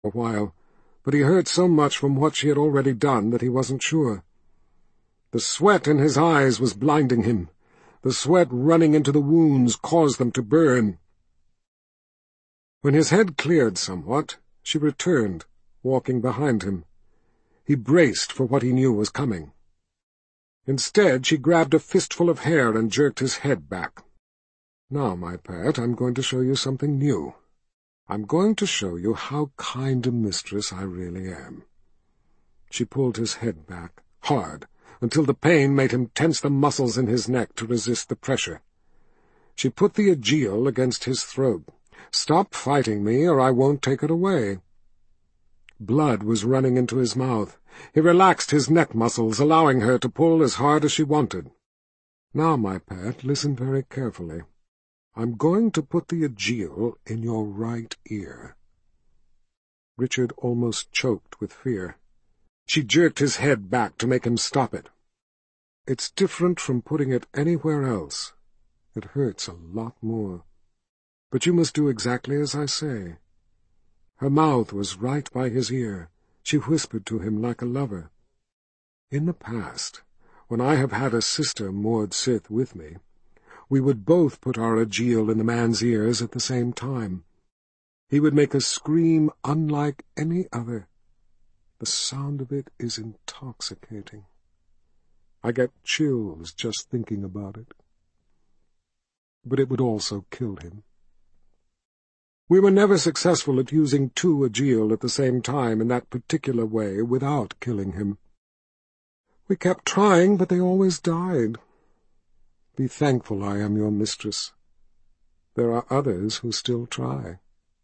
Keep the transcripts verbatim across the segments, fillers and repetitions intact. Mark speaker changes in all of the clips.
Speaker 1: a while, but he heard so much from what she had already done that he wasn't sure. The sweat in his eyes was blinding him. The sweat running into the wounds caused them to burn. When his head cleared somewhat, she returned, walking behind him. He braced for what he knew was coming. Instead, she grabbed a fistful of hair and jerked his head back. "Now, my pet, I'm going to show you something new. I'm going to show you how kind a mistress I really am." She pulled his head back, hard, until the pain made him tense the muscles in his neck to resist the pressure. She put the Aegeal against his throat. "Stop fighting me, or I won't take it away." Blood was running into his mouth. He relaxed his neck muscles, allowing her to pull as hard as she wanted. "Now, my pet, listen very carefully. I'm going to put the Aegeal in your right ear." Richard almost choked with fear. She jerked his head back to make him stop it. "It's different from putting it anywhere else. It hurts a lot more. But you must do exactly as I say." Her mouth was right by his ear. She whispered to him like a lover. "In the past, when I have had a sister Maud Sith with me, we would both put our Aegeal in the man's ears at the same time. He would make a scream unlike any other. The sound of it is intoxicating. I get chills just thinking about it. But it would also kill him. We were never successful at using two Aegeal at the same time in that particular way without killing him. We kept trying, but they always died. Be thankful I am your mistress. There are others who still try."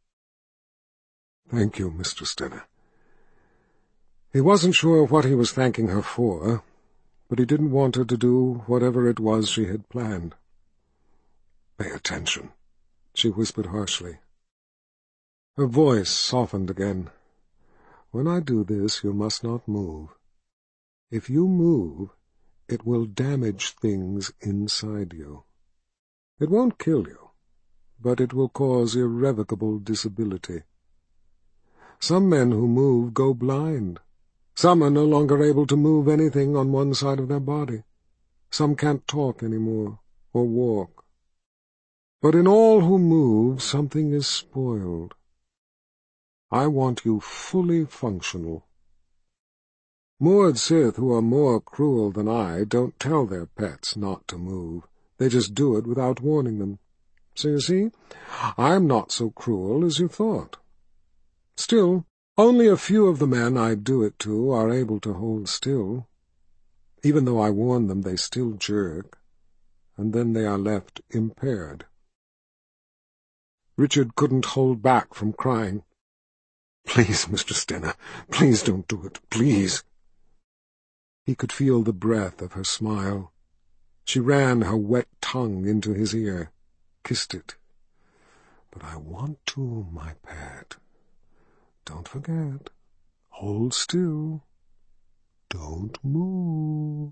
Speaker 1: "Thank you, Mister Stenner." He wasn't sure what he was thanking her for, but he didn't want her to do whatever it was she had planned. "Pay attention," she whispered harshly. Her voice softened again. "When I do this, you must not move. If you move, it will damage things inside you. It won't kill you, but it will cause irrevocable disability. Some men who move go blind. Some are no longer able to move anything on one side of their body. Some can't talk anymore, or walk. But in all who move, something is spoiled. I want you fully functional. Maud Sith, who are more cruel than I, don't tell their pets not to move. They just do it without warning them. So you see, I'm not so cruel as you thought. Still, only a few of the men I do it to are able to hold still. Even though I warn them, they still jerk, and then they are left impaired." Richard couldn't hold back from crying. "Please, Mister Stenner, please don't do it, please." He could feel the breath of her smile. She ran her wet tongue into his ear, kissed it. "But I want to, my pet. Don't forget. Hold still. Don't move."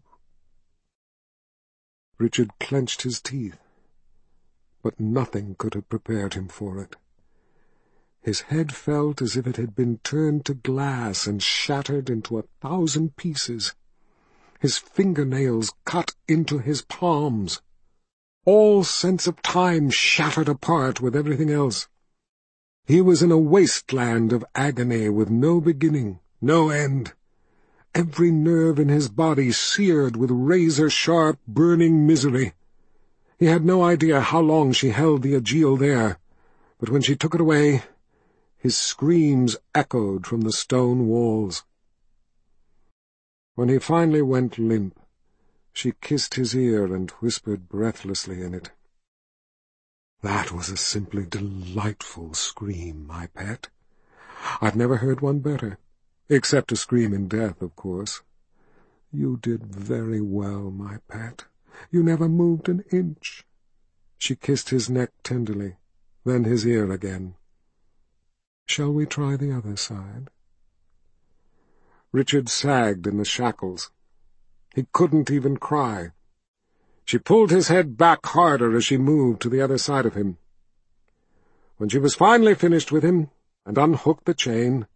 Speaker 1: Richard clenched his teeth, but nothing could have prepared him for it. His head felt as if it had been turned to glass and shattered into a thousand pieces. His fingernails cut into his palms. All sense of time shattered apart with everything else. He was in a wasteland of agony with no beginning, no end. Every nerve in his body seared with razor-sharp, burning misery. He had no idea how long she held the Aegeal there, but when she took it away, his screams echoed from the stone walls. When he finally went limp, she kissed his ear and whispered breathlessly in it. "That was a simply delightful scream, my pet. I've never heard one better, except a scream in death, of course. You did very well, my pet. You never moved an inch." She kissed his neck tenderly, then his ear again. "Shall we try the other side?" Richard sagged in the shackles. He couldn't even cry. She pulled his head back harder as she moved to the other side of him. When she was finally finished with him and unhooked the chain,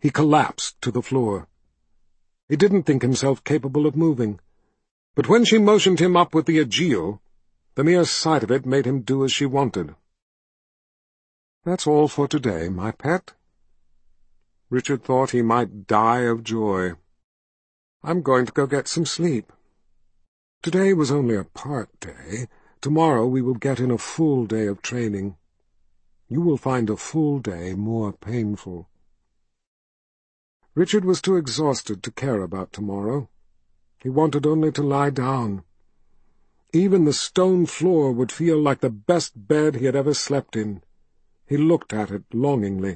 Speaker 1: He collapsed to the floor. He didn't think himself capable of moving, but when she motioned him up with the Aegeal, the mere sight of it made him do as she wanted. "That's all for today, my pet." Richard thought he might die of joy. "I'm going to go get some sleep. Today was only a part day. Tomorrow we will get in a full day of training. You will find a full day more painful." Richard was too exhausted to care about tomorrow. He wanted only to lie down. Even the stone floor would feel like the best bed he had ever slept in. He looked at it longingly.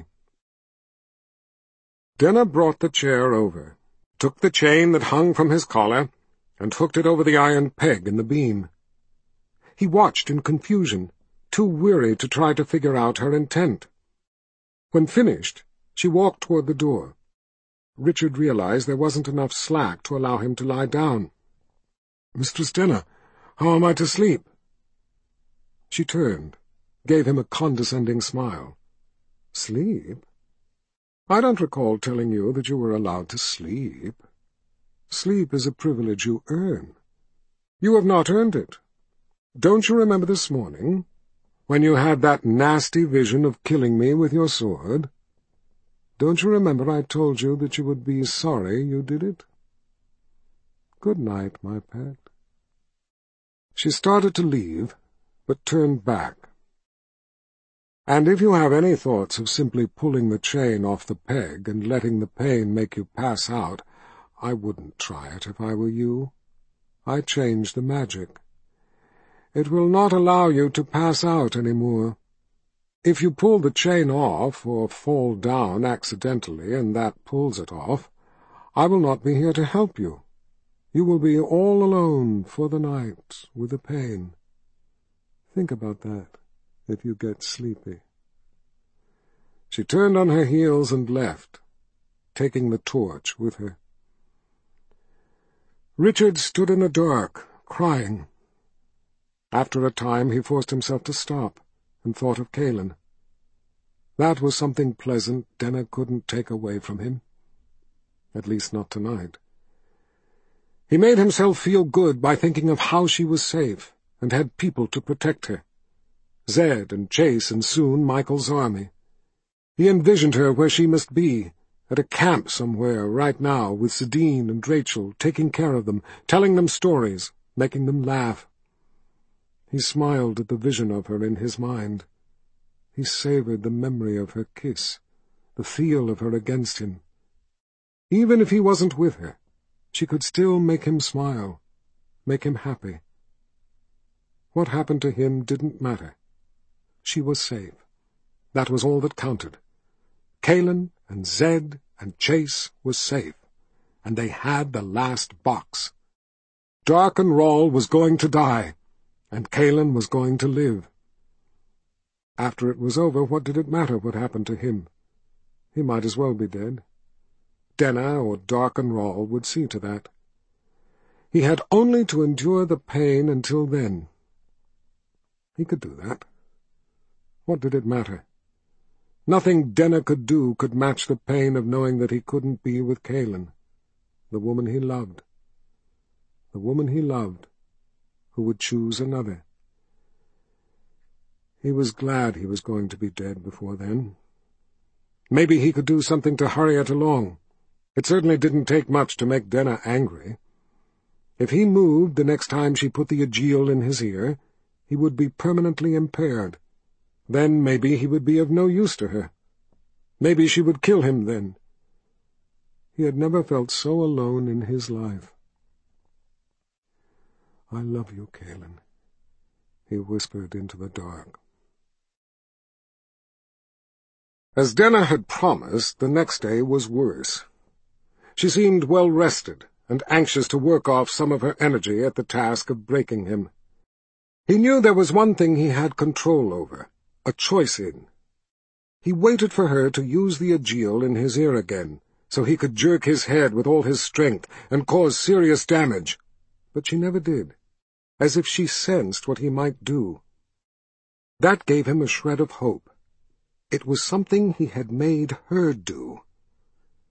Speaker 1: Denner brought the chair over, took the chain that hung from his collar, and hooked it over the iron peg in the beam. He watched in confusion, too weary to try to figure out her intent. When finished, she walked toward the door. Richard realized there wasn't enough slack to allow him to lie down. "Mistress Denner, how am I to sleep?" She turned, gave him a condescending smile. "Sleep? I don't recall telling you that you were allowed to sleep. Sleep is a privilege you earn. You have not earned it. Don't you remember this morning, when you had that nasty vision of killing me with your sword? Don't you remember I told you that you would be sorry you did it? Good night, my pet." She started to leave, but turned back. "And if you have any thoughts of simply pulling the chain off the peg and letting the pain make you pass out, I wouldn't try it if I were you. I changed the magic. It will not allow you to pass out any more. If you pull the chain off or fall down accidentally and that pulls it off, I will not be here to help you. You will be all alone for the night with the pain. Think about that if you get sleepy." She turned on her heels and left, taking the torch with her. Richard stood in the dark, crying. After a time he forced himself to stop and thought of Kaelin. That was something pleasant Denner couldn't take away from him. At least not tonight. He made himself feel good by thinking of how she was safe and had people to protect her. Zed and Chase and soon Michael's army. He envisioned her where she must be, at a camp somewhere right now with Sedene and Rachel, taking care of them, telling them stories, making them laugh. He smiled at the vision of her in his mind. He savored the memory of her kiss, the feel of her against him. Even if he wasn't with her, she could still make him smile, make him happy. What happened to him didn't matter. She was safe. That was all that counted. Kaelin and Zed and Chase was safe, and they had the last box. Darken Rahl was going to die, and Kaelin was going to live. After it was over, what did it matter what happened to him? He might as well be dead. Denner or Darken Rahl would see to that. He had only to endure the pain until then. He could do that. What did it matter? Nothing Denner could do could match the pain of knowing that he couldn't be with Kaelin, the woman he loved. The woman he loved, who would choose another. He was glad he was going to be dead before then. Maybe he could do something to hurry it along. It certainly didn't take much to make Denner angry. If he moved the next time she put the Aegeal in his ear, he would be permanently impaired. Then maybe he would be of no use to her. Maybe she would kill him then. He had never felt so alone in his life. "I love you, Kaelin," he whispered into the dark. As Denner had promised, the next day was worse. She seemed well rested and anxious to work off some of her energy at the task of breaking him. He knew there was one thing he had control over, a choice in. He waited for her to use the Aegeal in his ear again, so he could jerk his head with all his strength and cause serious damage. But she never did, as if she sensed what he might do. That gave him a shred of hope. It was something he had made her do.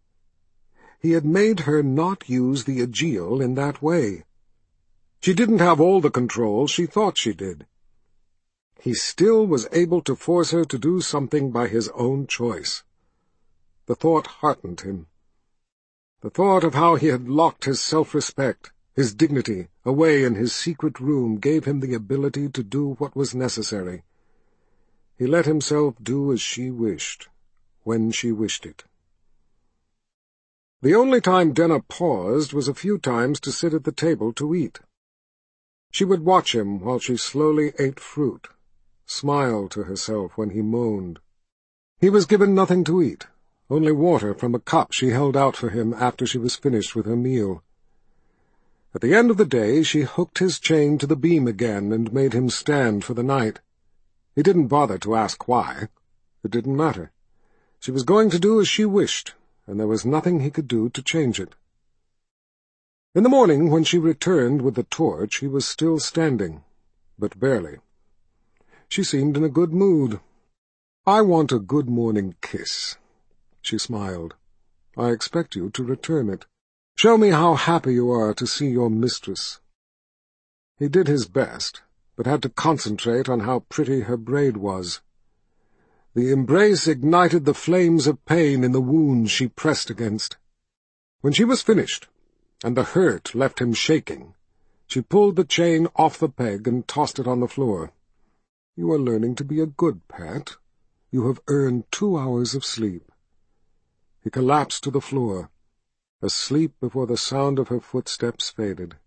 Speaker 1: he had made her not use the Aegeal in that way. She didn't have all the control she thought she did. He still was able to force her to do something by his own choice. The thought heartened him. The thought of how he had locked his self-respect, his dignity, away in his secret room gave him the ability to do what was necessary. He let himself do as she wished, when she wished it. The only time Denna paused was a few times to sit at the table to eat. She would watch him while she slowly ate fruit, smile to herself when he moaned. He was given nothing to eat, only water from a cup she held out for him after she was finished with her meal. At the end of the day she hooked his chain to the beam again and made him stand for the night. He didn't bother to ask why. It didn't matter. She was going to do as she wished, and there was nothing he could do to change it. In the morning, when she returned with the torch, he was still standing, but barely. She seemed in a good mood. "I want a good morning kiss." She smiled. "I expect you to return it. Show me how happy you are to see your mistress." He did his best, but had to concentrate on how pretty her braid was. The embrace ignited the flames of pain in the wounds she pressed against. When she was finished, and the hurt left him shaking, she pulled the chain off the peg and tossed it on the floor. "You are learning to be a good pet. You have earned two hours of sleep." He collapsed to the floor, asleep before the sound of her footsteps faded.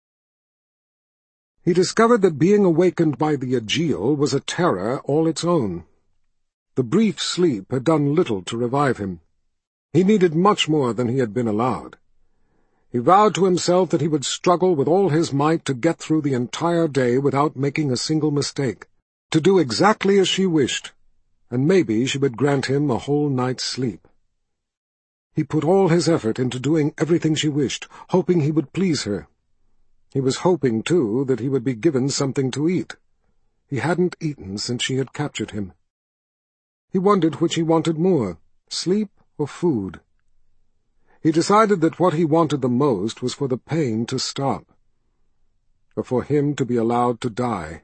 Speaker 1: He discovered that being awakened by the Aegeal was a terror all its own. The brief sleep had done little to revive him. He needed much more than he had been allowed. He vowed to himself that he would struggle with all his might to get through the entire day without making a single mistake, to do exactly as she wished, and maybe she would grant him a whole night's sleep. He put all his effort into doing everything she wished, hoping he would please her. He was hoping, too, that he would be given something to eat. He hadn't eaten since she had captured him. He wondered which he wanted more, sleep or food. He decided that what he wanted the most was for the pain to stop, or for him to be allowed to die.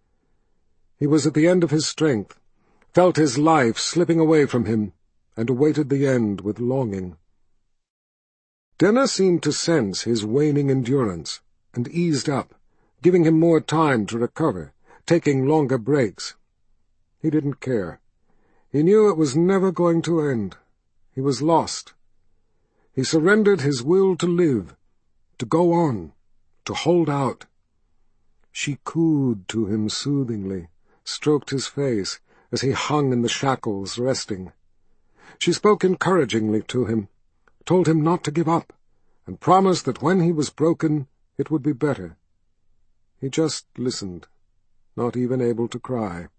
Speaker 1: He was at the end of his strength, felt his life slipping away from him, and awaited the end with longing. Denna seemed to sense his waning endurance, and eased up, giving him more time to recover, taking longer breaks. He didn't care. He knew it was never going to end. He was lost. He surrendered his will to live, to go on, to hold out. She cooed to him soothingly, stroked his face as he hung in the shackles, resting. She spoke encouragingly to him, told him not to give up, and promised that when he was broken, it would be better. He just listened, not even able to cry.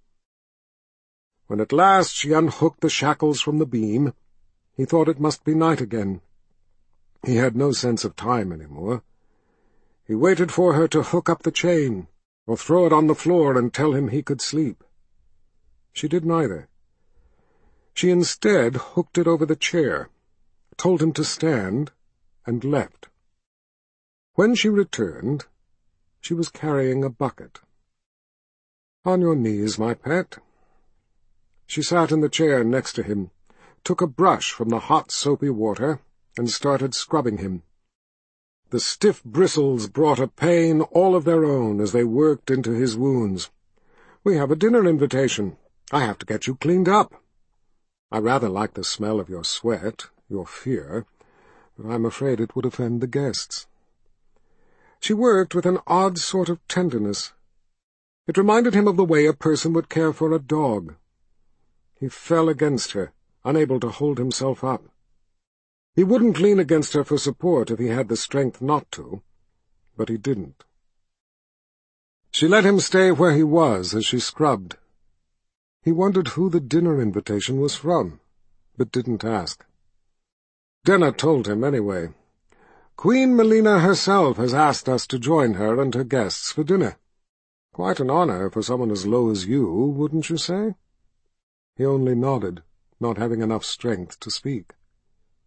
Speaker 1: When at last she unhooked the shackles from the beam, he thought it must be night again. He had no sense of time any more. He waited for her to hook up the chain, or throw it on the floor and tell him he could sleep. She did neither. She instead hooked it over the chair, told him to stand, and left. When she returned, she was carrying a bucket. "On your knees, my pet." She sat in the chair next to him, took a brush from the hot soapy water, and started scrubbing him. The stiff bristles brought a pain all of their own as they worked into his wounds. "We have a dinner invitation. I have to get you cleaned up. I rather like the smell of your sweat, your fear, but I'm afraid it would offend the guests." She worked with an odd sort of tenderness. It reminded him of the way a person would care for a dog. He fell against her, unable to hold himself up. He wouldn't lean against her for support if he had the strength not to, but he didn't. She let him stay where he was as she scrubbed. He wondered who the dinner invitation was from, but didn't ask. Denna told him anyway. "Queen Melina herself has asked us to join her and her guests for dinner. Quite an honor for someone as low as you, wouldn't you say?" He only nodded, not having enough strength to speak.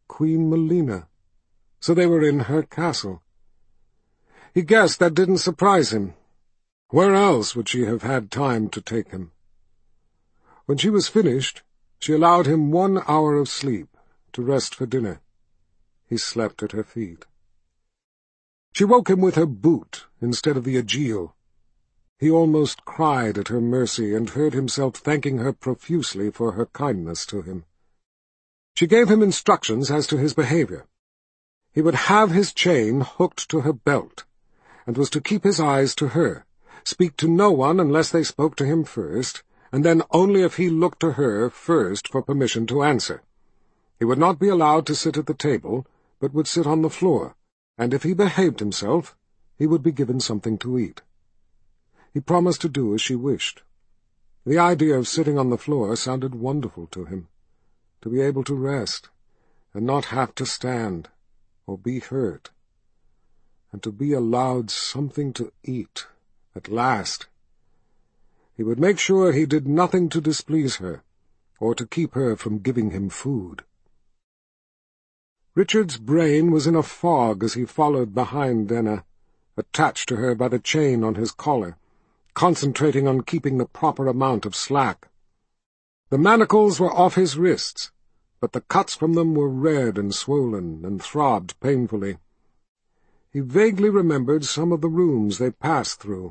Speaker 1: Queen Melina. So they were in her castle. He guessed that didn't surprise him. Where else would she have had time to take him? When she was finished, she allowed him one hour of sleep, to rest for dinner. He slept at her feet. She woke him with her boot instead of the agiel. He almost cried at her mercy and heard himself thanking her profusely for her kindness to him. She gave him instructions as to his behavior. He would have his chain hooked to her belt, and was to keep his eyes to her, speak to no one unless they spoke to him first, and then only if he looked to her first for permission to answer. He would not be allowed to sit at the table, but would sit on the floor, and if he behaved himself, he would be given something to eat. He promised to do as she wished. The idea of sitting on the floor sounded wonderful to him, to be able to rest, and not have to stand, or be hurt, and to be allowed something to eat, at last. He would make sure he did nothing to displease her, or to keep her from giving him food. Richard's brain was in a fog as he followed behind Denna, attached to her by the chain on his collar, concentrating on keeping the proper amount of slack. The manacles were off his wrists, but the cuts from them were red and swollen and throbbed painfully. He vaguely remembered some of the rooms they passed through.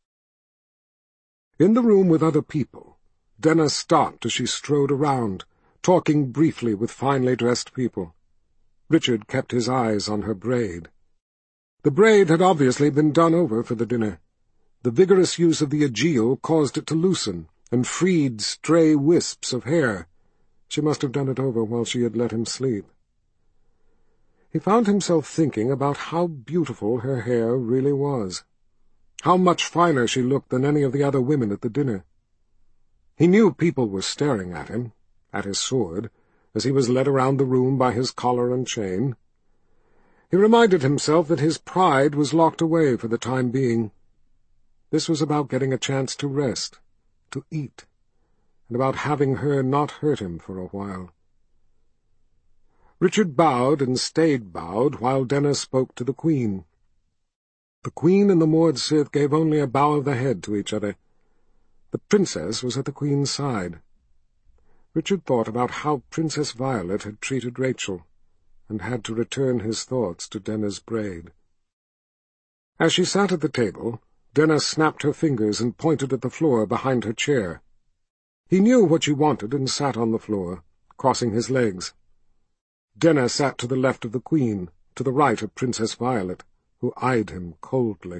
Speaker 1: In the room with other people, Denna stopped as she strode around, talking briefly with finely dressed people. Richard kept his eyes on her braid. The braid had obviously been done over for the dinner. The vigorous use of the agiel caused it to loosen, and freed stray wisps of hair. She must have done it over while she had let him sleep. He found himself thinking about how beautiful her hair really was, how much finer she looked than any of the other women at the dinner. He knew people were staring at him, at his sword, as he was led around the room by his collar and chain. He reminded himself that his pride was locked away for the time being. This was about getting a chance to rest, to eat, and about having her not hurt him for a while. Richard bowed and stayed bowed while Denna spoke to the Queen. The Queen and the Mord Sith gave only a bow of the head to each other. The Princess was at the Queen's side. Richard thought about how Princess Violet had treated Rachel, and had to return his thoughts to Denna's braid. As she sat at the table, Denna snapped her fingers and pointed at the floor behind her chair. He knew what she wanted and sat on the floor, crossing his legs. Denna sat to the left of the Queen, to the right of Princess Violet, who eyed him coldly.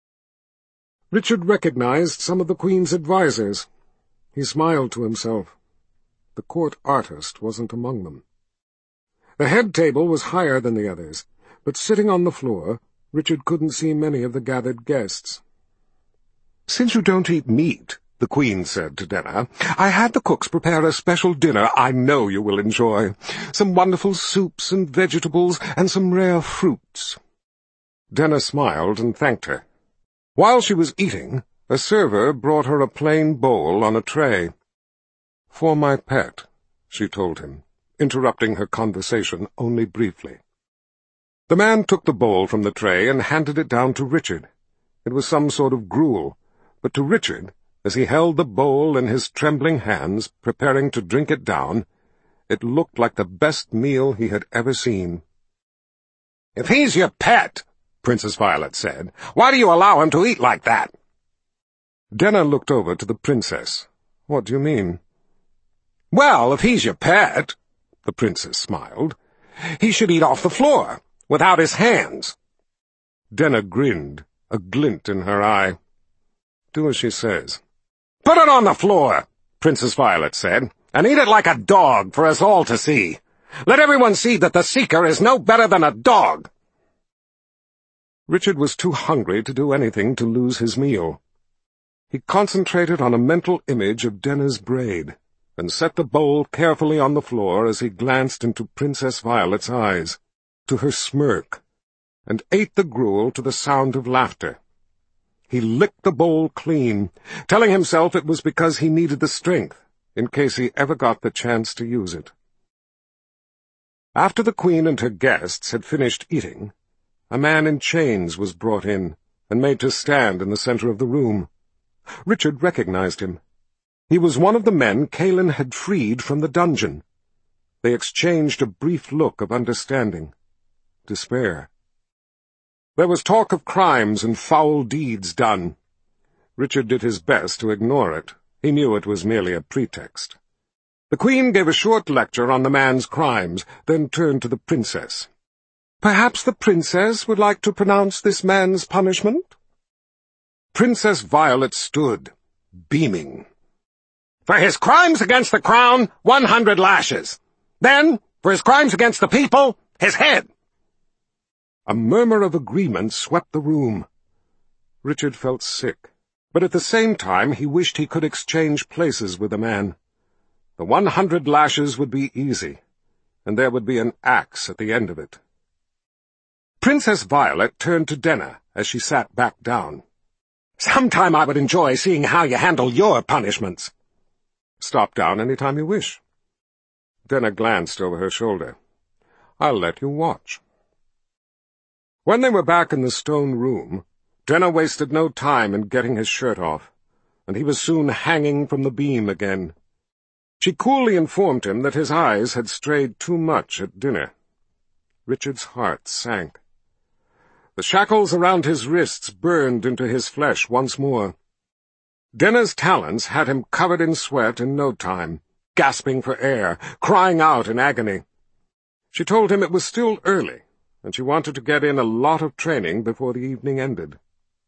Speaker 1: Richard recognized some of the Queen's advisers. He smiled to himself. The court artist wasn't among them. The head table was higher than the others, but sitting on the floor, Richard couldn't see many of the gathered guests. "Since you don't eat meat," the Queen said to Denna, "I had the cooks prepare a special dinner I know you will enjoy. Some wonderful soups and vegetables, and some rare fruits." Denna smiled and thanked her. While she was eating, a server brought her a plain bowl on a tray. "For my pet," she told him, interrupting her conversation only briefly. The man took the bowl from the tray and handed it down to Richard. It was some sort of gruel, but to Richard, as he held the bowl in his trembling hands, preparing to drink it down, it looked like the best meal he had ever seen. "If he's your pet," Princess Violet said, "why do you allow him to eat like that?" Denna looked over to the princess. "What do you mean?" "Well, if he's your pet," the princess smiled, "he should eat off the floor, without his hands." Denna grinned, a glint in her eye. "Do as she says." "Put it on the floor," Princess Violet said, "and eat it like a dog for us all to see. Let everyone see that the Seeker is no better than a dog." Richard was too hungry to do anything to lose his meal. He concentrated on a mental image of Denna's braid, and set the bowl carefully on the floor as he glanced into Princess Violet's eyes, to her smirk, and ate the gruel to the sound of laughter. He licked the bowl clean, telling himself it was because he needed the strength, in case he ever got the chance to use it. After the Queen and her guests had finished eating, a man in chains was brought in and made to stand in the center of the room. Richard recognized him. He was one of the men Kaelin had freed from the dungeon. They exchanged a brief look of understanding, despair. There was talk of crimes and foul deeds done. Richard did his best to ignore it. He knew it was merely a pretext. The Queen gave a short lecture on the man's crimes, then turned to the princess. "Perhaps the princess would like to pronounce this man's punishment?" Princess Violet stood, beaming. "For his crimes against the crown, one hundred lashes. Then, for his crimes against the people, his head." A murmur of agreement swept the room. Richard felt sick, but at the same time he wished he could exchange places with the man. The one hundred lashes would be easy, and there would be an axe at the end of it. Princess Violet turned to Denna as she sat back down. "Sometime I would enjoy seeing how you handle your punishments." "Stop down any time you wish." Denna glanced over her shoulder. "I'll let you watch." When they were back in the stone room, Denna wasted no time in getting his shirt off, and he was soon hanging from the beam again. She coolly informed him that his eyes had strayed too much at dinner. Richard's heart sank. The shackles around his wrists burned into his flesh once more. Denna's talons had him covered in sweat in no time, gasping for air, crying out in agony. She told him it was still early, and she wanted to get in a lot of training before the evening ended.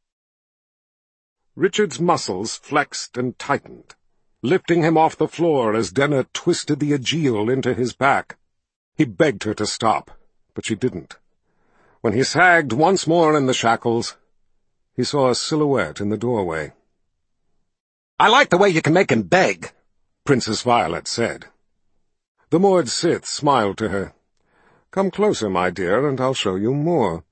Speaker 1: Richard's muscles flexed and tightened, lifting him off the floor as Denna twisted the aegil into his back. He begged her to stop, but she didn't. When he sagged once more in the shackles, he saw a silhouette in the doorway. "I like the way you can make him beg," Princess Violet said. The Mord Sith smiled to her. "Come closer, my dear, and I'll show you more."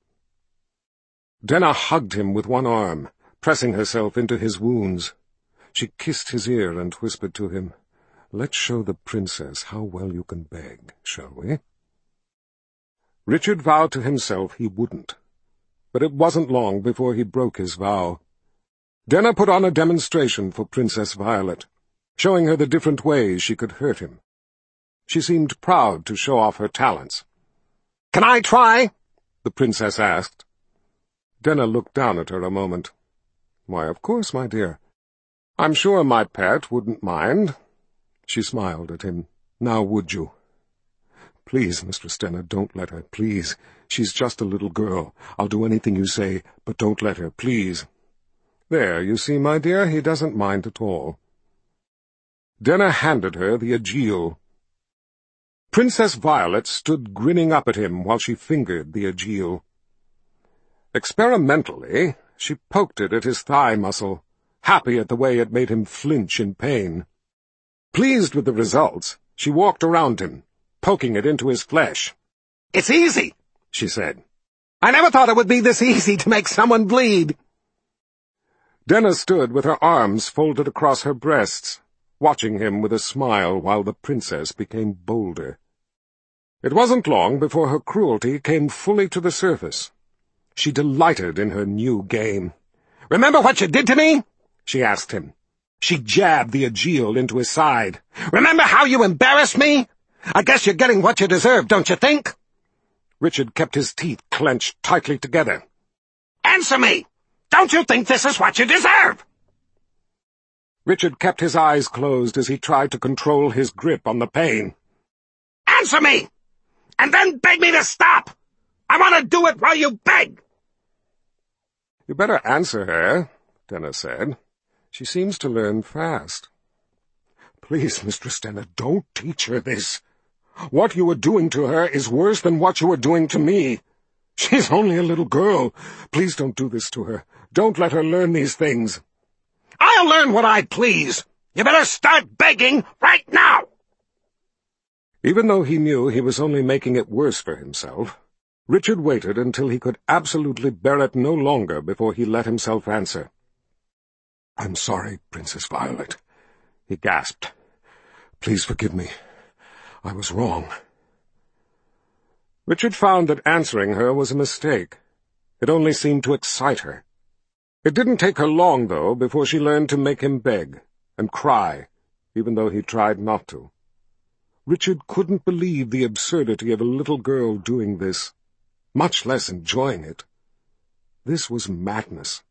Speaker 1: Denna hugged him with one arm, pressing herself into his wounds. She kissed his ear and whispered to him, "Let's show the princess how well you can beg, shall we?" Richard vowed to himself he wouldn't, but it wasn't long before he broke his vow. Denna put on a demonstration for Princess Violet, showing her the different ways she could hurt him. She seemed proud to show off her talents. "Can I try?" the princess asked. Denna looked down at her a moment. "Why, of course, my dear. I'm sure my pet wouldn't mind." She smiled at him. "Now would you?" "Please, Mistress Denna, don't let her, please. She's just a little girl. I'll do anything you say, but don't let her, please." "There, you see, my dear, he doesn't mind at all." Denna handed her the aegil. Princess Violet stood grinning up at him while she fingered the aegil. Experimentally, she poked it at his thigh muscle, happy at the way it made him flinch in pain. Pleased with the results, she walked around him, poking it into his flesh. "It's easy," she said. "I never thought it would be this easy to make someone bleed." Denna stood with her arms folded across her breasts, watching him with a smile while the princess became bolder. It wasn't long before her cruelty came fully to the surface. She delighted in her new game. "Remember what you did to me?" she asked him. She jabbed the aegil into his side. "Remember how you embarrassed me? I guess you're getting what you deserve, don't you think?" Richard kept his teeth clenched tightly together. "Answer me! Don't you think this is what you deserve?" Richard kept his eyes closed as he tried to control his grip on the pain. "Answer me! And then beg me to stop! I want to do it while you beg!" "You better answer her," Denna said. "She seems to learn fast." "Please, Mistress Denna, don't teach her this. What you are doing to her is worse than what you are doing to me. She's only a little girl. Please don't do this to her. Don't let her learn these things." "I'll learn what I please. You better start begging right now." Even though he knew he was only making it worse for himself, Richard waited until he could absolutely bear it no longer before he let himself answer. "I'm sorry, Princess Violet," he gasped. "Please forgive me. I was wrong." Richard found that answering her was a mistake. It only seemed to excite her. It didn't take her long, though, before she learned to make him beg and cry, even though he tried not to. Richard couldn't believe the absurdity of a little girl doing this, much less enjoying it. This was madness.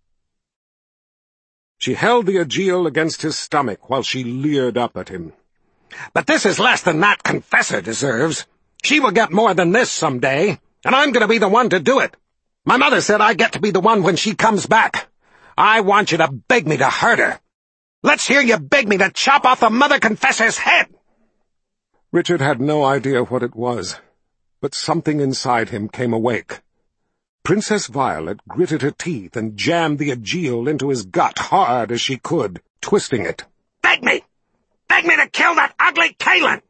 Speaker 1: She held the Aegeal against his stomach while she leered up at him. "But this is less than that confessor deserves. She will get more than this some day, and I'm going to be the one to do it. My mother said I get to be the one when she comes back. I want you to beg me to hurt her. Let's hear you beg me to chop off the mother confessor's head." Richard had no idea what it was, but something inside him came awake. Princess Violet gritted her teeth and jammed the Aegeal into his gut hard as she could, twisting it. "Beg me! Beg me to kill that ugly Cailan!"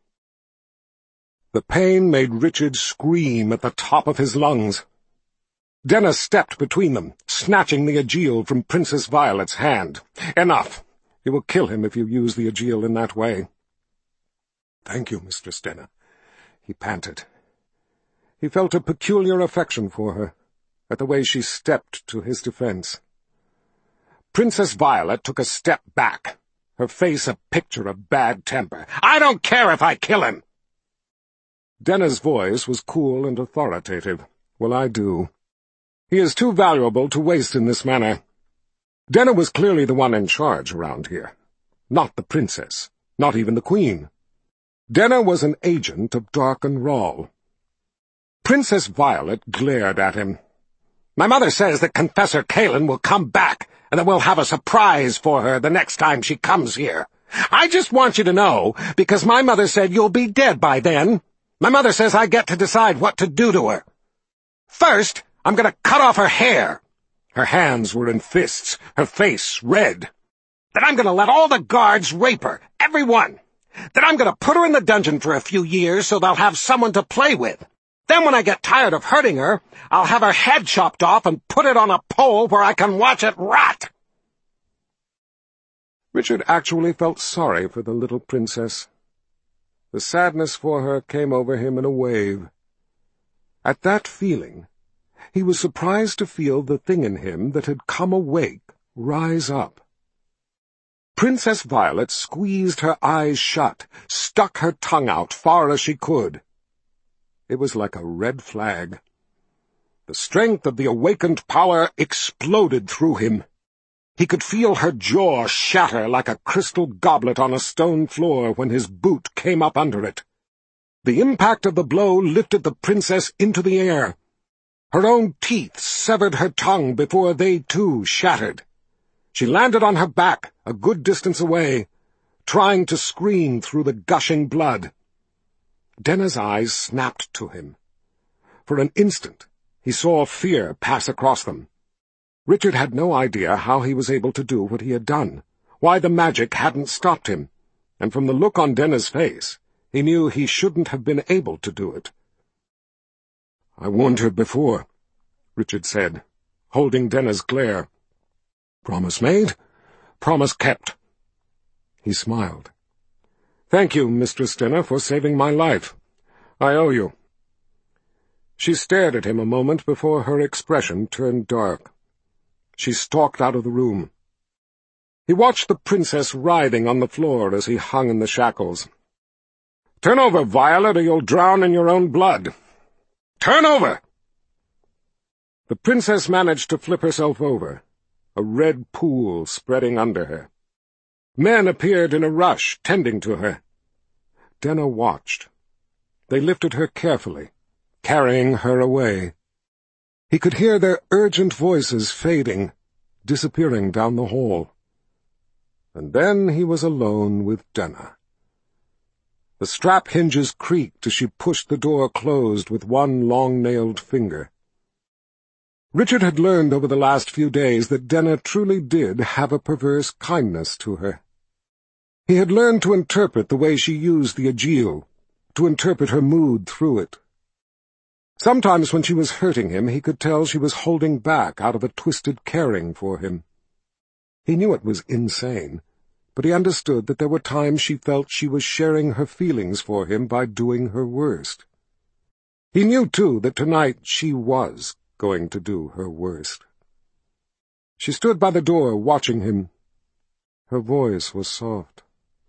Speaker 1: The pain made Richard scream at the top of his lungs. Denna stepped between them, snatching the Aegeal from Princess Violet's hand. "Enough! You will kill him if you use the Aegeal in that way." "Thank you, Mistress Denna," he panted. He felt a peculiar affection for her, at the way she stepped to his defense. Princess Violet took a step back, her face a picture of bad temper. "I don't care if I kill him!" Denna's voice was cool and authoritative. "Well, I do. He is too valuable to waste in this manner." Denna was clearly the one in charge around here. Not the princess, not even the queen. Denna was an agent of Darken Rahl. Princess Violet glared at him. "My mother says that Confessor Cailan will come back, and that we'll have a surprise for her the next time she comes here. I just want you to know, because my mother said you'll be dead by then. My mother says I get to decide what to do to her. First, I'm going to cut off her hair." Her hands were in fists, her face red. "Then I'm going to let all the guards rape her, every one. Then I'm going to put her in the dungeon for a few years so they'll have someone to play with. Then when I get tired of hurting her, I'll have her head chopped off and put it on a pole where I can watch it rot." Richard actually felt sorry for the little princess. The sadness for her came over him in a wave. At that feeling, he was surprised to feel the thing in him that had come awake rise up. Princess Violet squeezed her eyes shut, stuck her tongue out far as she could. It was like a red flag. The strength of the awakened power exploded through him. He could feel her jaw shatter like a crystal goblet on a stone floor when his boot came up under it. The impact of the blow lifted the princess into the air. Her own teeth severed her tongue before they, too, shattered. She landed on her back, a good distance away, trying to scream through the gushing blood. Denna's eyes snapped to him. For an instant, he saw fear pass across them. Richard had no idea how he was able to do what he had done, why the magic hadn't stopped him, and from the look on Denna's face, he knew he shouldn't have been able to do it. "I warned her before," Richard said, holding Denna's glare. "Promise made, promise kept." He smiled. "Thank you, Mistress Denna, for saving my life. I owe you." She stared at him a moment before her expression turned dark. She stalked out of the room. He watched the princess writhing on the floor as he hung in the shackles. "Turn over, Violet, or you'll drown in your own blood. Turn over!" The princess managed to flip herself over, a red pool spreading under her. Men appeared in a rush, tending to her. Denna watched. They lifted her carefully, carrying her away. He could hear their urgent voices fading, disappearing down the hall. And then he was alone with Denna. The strap hinges creaked as she pushed the door closed with one long-nailed finger. Richard had learned over the last few days that Denna truly did have a perverse kindness to her. He had learned to interpret the way she used the Aegeal, to interpret her mood through it. Sometimes when she was hurting him, he could tell she was holding back out of a twisted caring for him. He knew it was insane, but he understood that there were times she felt she was sharing her feelings for him by doing her worst. He knew, too, that tonight she was going to do her worst. She stood by the door, watching him. Her voice was soft.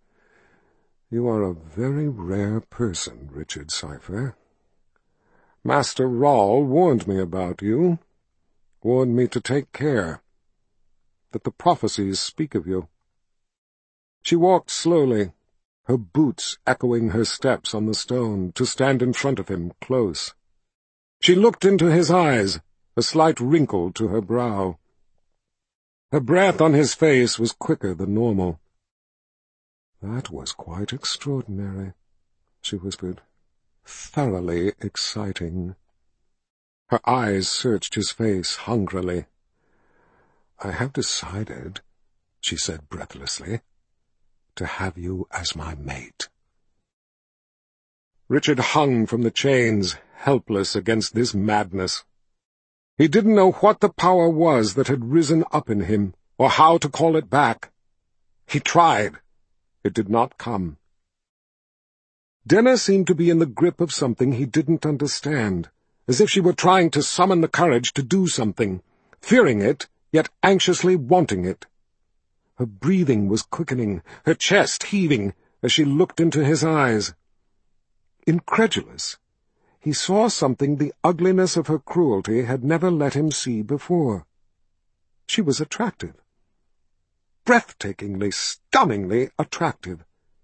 Speaker 1: "You are a very rare person, Richard Cypher. Master Rawle warned me about you, warned me to take care, that the prophecies speak of you." She walked slowly, her boots echoing her steps on the stone, to stand in front of him, close. She looked into his eyes, a slight wrinkle to her brow. Her breath on his face was quicker than normal. "That was quite extraordinary," she whispered. "Thoroughly exciting." Her eyes searched his face hungrily. "I have decided," she said breathlessly, "to have you as my mate." Richard hung from the chains, helpless against this madness. He didn't know what the power was that had risen up in him, or how to call it back. He tried. It did not come. Denna seemed to be in the grip of something he didn't understand, as if she were trying to summon the courage to do something, fearing it, yet anxiously wanting it. Her breathing was quickening, her chest heaving, as she looked into his eyes. Incredulous, he saw something the ugliness of her cruelty had never let him see before. She was attractive. Breathtakingly, stunningly attractive.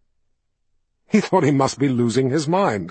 Speaker 1: He thought he must be losing his mind.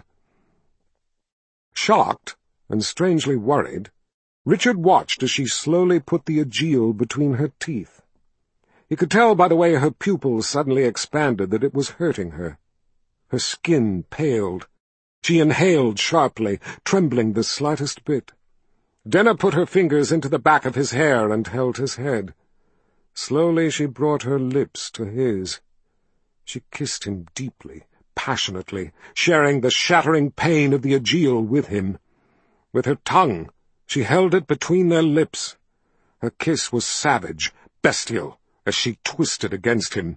Speaker 1: Shocked, and strangely worried, Richard watched as she slowly put the Aegeal between her teeth. He could tell by the way her pupils suddenly expanded that it was hurting her. Her skin paled. She inhaled sharply, trembling the slightest bit. Denna put her fingers into the back of his hair and held his head. Slowly she brought her lips to his. She kissed him deeply, passionately, sharing the shattering pain of the Aegeal with him. With her tongue, she held it between their lips. Her kiss was savage, bestial, as she twisted against him.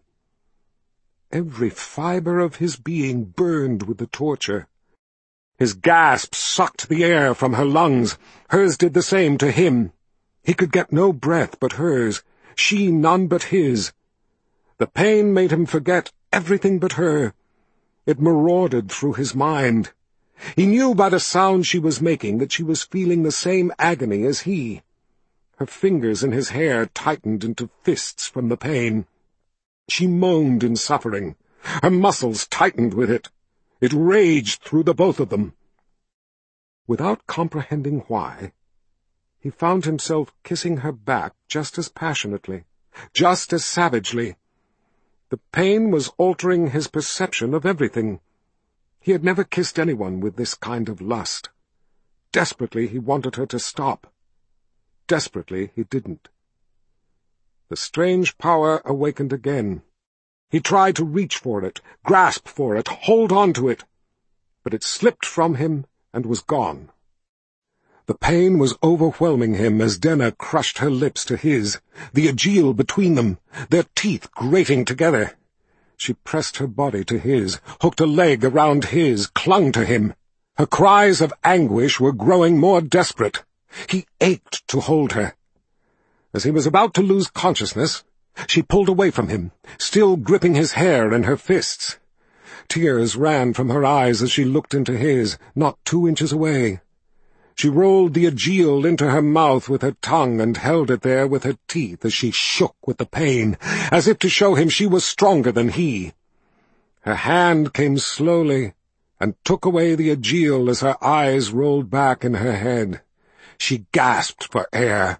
Speaker 1: Every fibre of his being burned with the torture. His gasp sucked the air from her lungs. Hers did the same to him. He could get no breath but hers, she none but his. The pain made him forget everything but her. It marauded through his mind. He knew by the sound she was making that she was feeling the same agony as he. Her fingers in his hair tightened into fists from the pain. She moaned in suffering. Her muscles tightened with it. It raged through the both of them. Without comprehending why, he found himself kissing her back just as passionately, just as savagely. The pain was altering his perception of everything. He had never kissed anyone with this kind of lust. Desperately he wanted her to stop. Desperately he didn't. The strange power awakened again. He tried to reach for it, grasp for it, hold on to it, but it slipped from him and was gone. The pain was overwhelming him as Denna crushed her lips to his, the Aegeal between them, their teeth grating together. She pressed her body to his, hooked a leg around his, clung to him. Her cries of anguish were growing more desperate. He ached to hold her. As he was about to lose consciousness, she pulled away from him, still gripping his hair in her fists. Tears ran from her eyes as she looked into his, not two inches away. She rolled the Aegeal into her mouth with her tongue and held it there with her teeth as she shook with the pain, as if to show him she was stronger than he. Her hand came slowly and took away the Aegeal as her eyes rolled back in her head. She gasped for air.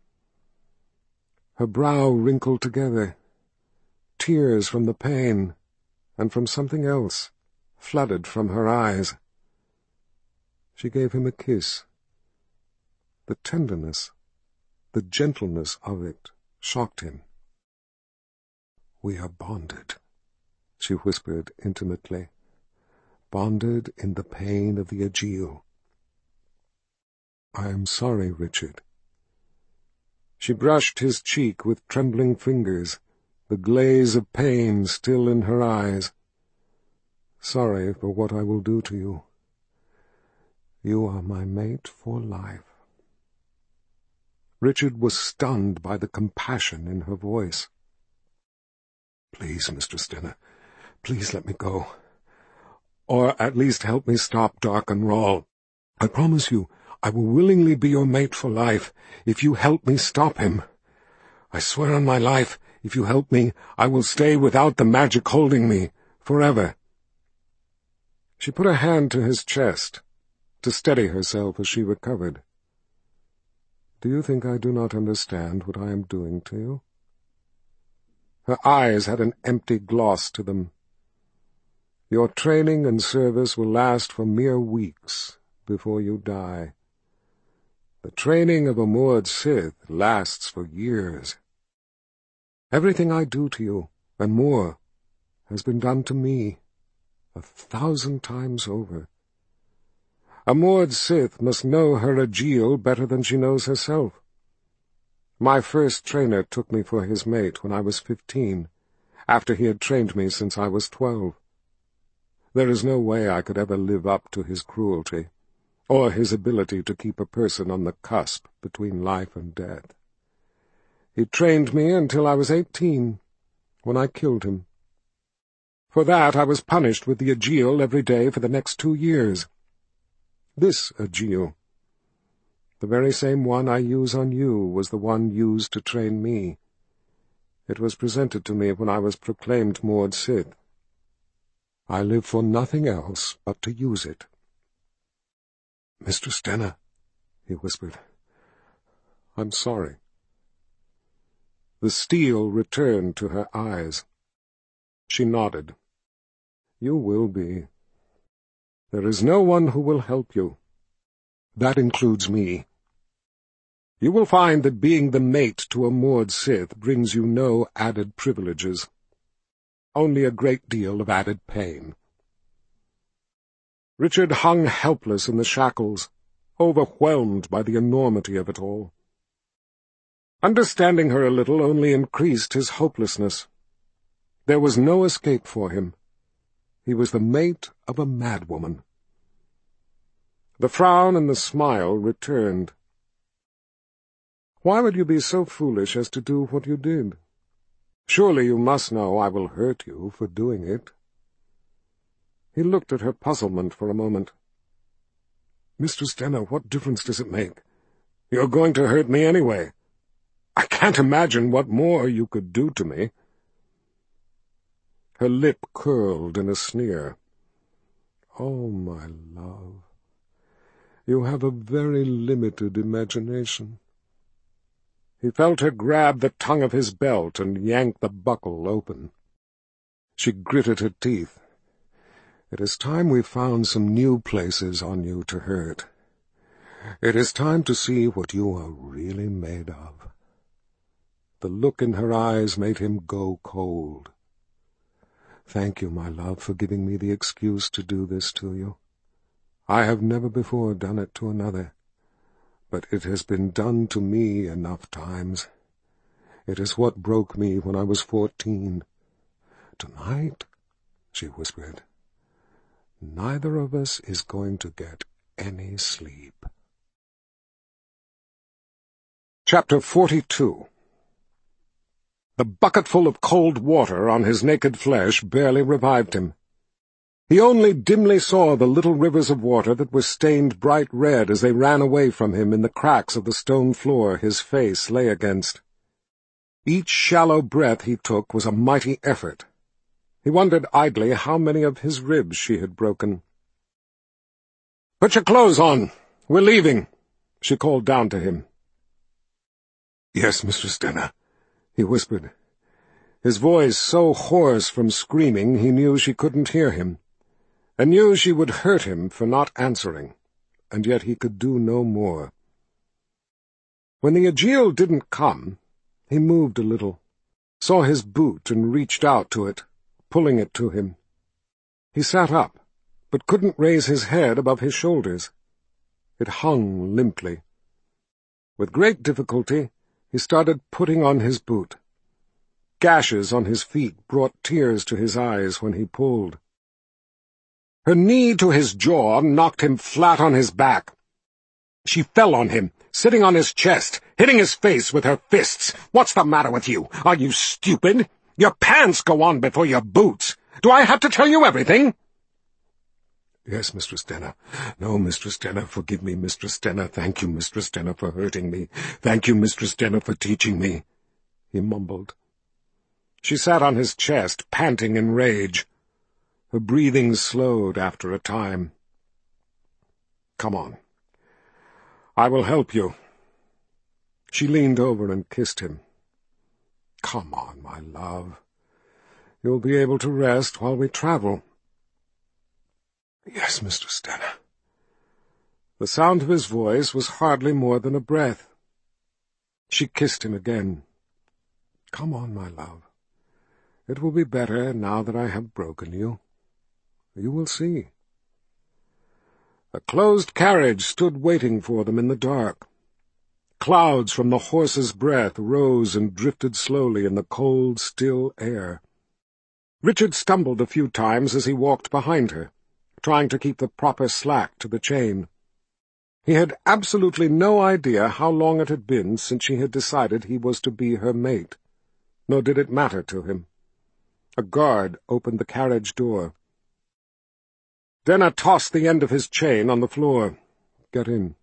Speaker 1: Her brow wrinkled together. Tears from the pain, and from something else, flooded from her eyes. She gave him a kiss. The tenderness, the gentleness of it, shocked him. "We are bonded," she whispered intimately, "bonded in the pain of the Aegeal. I am sorry, Richard." She brushed his cheek with trembling fingers, the glaze of pain still in her eyes. "Sorry for what I will do to you. You are my mate for life." Richard was stunned by the compassion in her voice. "Please, Mister Stenner, please let me go. Or at least help me stop Darkenrahl. I promise you, I will willingly be your mate for life, if you help me stop him. I swear on my life, if you help me, I will stay without the magic holding me, forever." She put a hand to his chest, to steady herself as she recovered. "Do you think I do not understand what I am doing to you?" Her eyes had an empty gloss to them. "Your training and service will last for mere weeks before you die. The training of a Mord Sith lasts for years. Everything I do to you, and more, has been done to me, a thousand times over. A Mord Sith must know her Ajil better than she knows herself. My first trainer took me for his mate when I was fifteen, after he had trained me since I was twelve. There is no way I could ever live up to his cruelty, or his ability to keep a person on the cusp between life and death. He trained me until I was eighteen, when I killed him. For that I was punished with the Ajil every day for the next two years. This Ajil, the very same one I use on you, was the one used to train me. It was presented to me when I was proclaimed Mord Sith. I live for nothing else but to use it." "Mister Stenner," he whispered, "I'm sorry." The steel returned to her eyes. She nodded. "You will be. There is no one who will help you. That includes me. You will find that being the mate to a Mord Sith brings you no added privileges, only a great deal of added pain." Richard hung helpless in the shackles, overwhelmed by the enormity of it all. Understanding her a little only increased his hopelessness. There was no escape for him. He was the mate of a madwoman. The frown and the smile returned. "Why would you be so foolish as to do what you did? Surely you must know I will hurt you for doing it." He looked at her puzzlement for a moment. "Mister Stenner, what difference does it make? You're going to hurt me anyway. I can't imagine what more you could do to me." Her lip curled in a sneer. "Oh, my love, you have a very limited imagination." He felt her grab the tongue of his belt and yank the buckle open. She gritted her teeth. "It is time we found some new places on you to hurt. It is time to see what you are really made of." The look in her eyes made him go cold. "Thank you, my love, for giving me the excuse to do this to you. I have never before done it to another, but it has been done to me enough times. It is what broke me when I was fourteen. Tonight," she whispered, "neither of us is going to get any sleep." Chapter forty-two. The bucketful of cold water on his naked flesh barely revived him. He only dimly saw the little rivers of water that were stained bright red as they ran away from him in the cracks of the stone floor his face lay against. Each shallow breath he took was a mighty effort. He wondered idly how many of his ribs she had broken. "Put your clothes on. We're leaving," she called down to him. "Yes, Mister Stenner," he whispered. His voice so hoarse from screaming he knew she couldn't hear him, and knew she would hurt him for not answering, and yet he could do no more. When the Ajil didn't come, he moved a little, saw his boot and reached out to it, pulling it to him. He sat up, but couldn't raise his head above his shoulders. It hung limply. With great difficulty, he started putting on his boot. Gashes on his feet brought tears to his eyes when he pulled. Her knee to his jaw knocked him flat on his back. She fell on him, sitting on his chest, hitting his face with her fists. "What's the matter with you? Are you stupid? Your pants go on before your boots. Do I have to tell you everything?" "Yes, Mistress Denner. No, Mistress Denner, forgive me, Mistress Denner. Thank you, Mistress Denner, for hurting me. Thank you, Mistress Denner, for teaching me," he mumbled. She sat on his chest, panting in rage. Her breathing slowed after a time. "Come on. I will help you." She leaned over and kissed him. "Come on, my love. You'll be able to rest while we travel." "Yes, Mistress Denner." The sound of his voice was hardly more than a breath. She kissed him again. "Come on, my love. It will be better now that I have broken you. You will see." A closed carriage stood waiting for them in the dark. Clouds from the horse's breath rose and drifted slowly in the cold, still air. Richard stumbled a few times as he walked behind her, trying to keep the proper slack to the chain. He had absolutely no idea how long it had been since she had decided he was to be her mate, nor did it matter to him. A guard opened the carriage door. Denner tossed the end of his chain on the floor. "Get in."